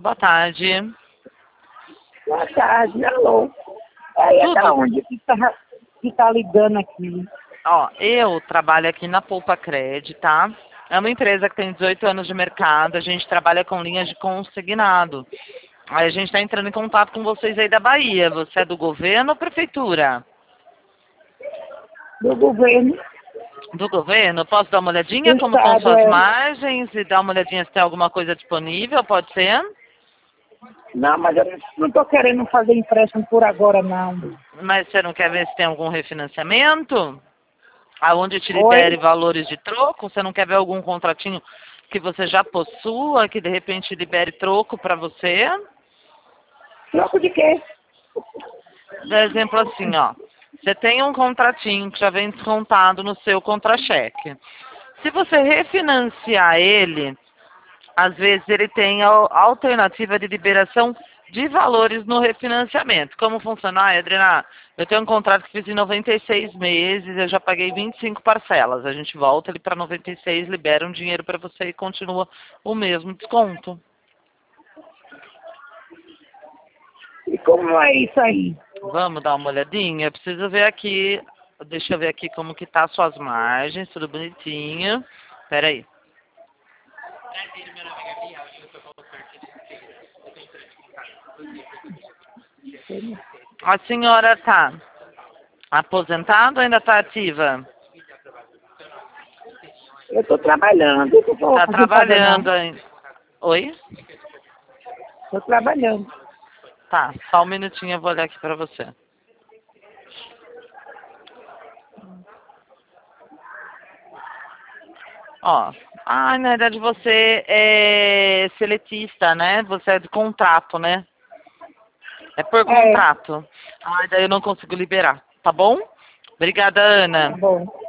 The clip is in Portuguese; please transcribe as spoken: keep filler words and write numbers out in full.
Boa tarde. Boa tarde, alô. É, é da Tudo? onde que tá, que tá ligando aqui? Ó, eu trabalho aqui na Poupa Cred, tá? É uma empresa que tem dezoito anos de mercado, a gente trabalha com linhas de consignado. Aí a gente está entrando em contato com vocês aí da Bahia. Você é do governo ou prefeitura? Do governo Do governo? Posso dar uma olhadinha do como estão estado, suas é. margens e dar uma olhadinha se tem alguma coisa disponível, pode ser? Não, mas eu não tô querendo fazer empréstimo por agora, não. Mas você não quer ver se tem algum refinanciamento? Aonde te libere Oi? valores de troco? Você não quer ver algum contratinho que você já possua, que de repente libere troco para você? Troco de quê? Por exemplo, assim, ó. Você tem um contratinho que já vem descontado no seu contra-cheque. Se você refinanciar ele, às vezes ele tem a alternativa de liberação de valores no refinanciamento. Como funciona? Ah, Adriana, eu tenho um contrato que fiz em noventa e seis meses, eu já paguei vinte e cinco parcelas. A gente volta ele para noventa e seis, libera um dinheiro para você e continua o mesmo desconto. E como é isso aí? Vamos dar uma olhadinha? Eu preciso ver aqui, deixa eu ver aqui como que tá suas margens, tudo bonitinho. Pera aí. A senhora tá aposentada ou ainda tá ativa? Eu tô trabalhando, eu não vou Tá fazer fazer não. trabalhando ainda. Oi? Tô trabalhando. Tá, só um minutinho eu vou olhar aqui pra você. Ó, ah, na verdade você é seletista, né? Você é de contrato, né? É por É, contrato. Ah, daí eu não consigo liberar, tá bom? Obrigada, tá Ana. bom.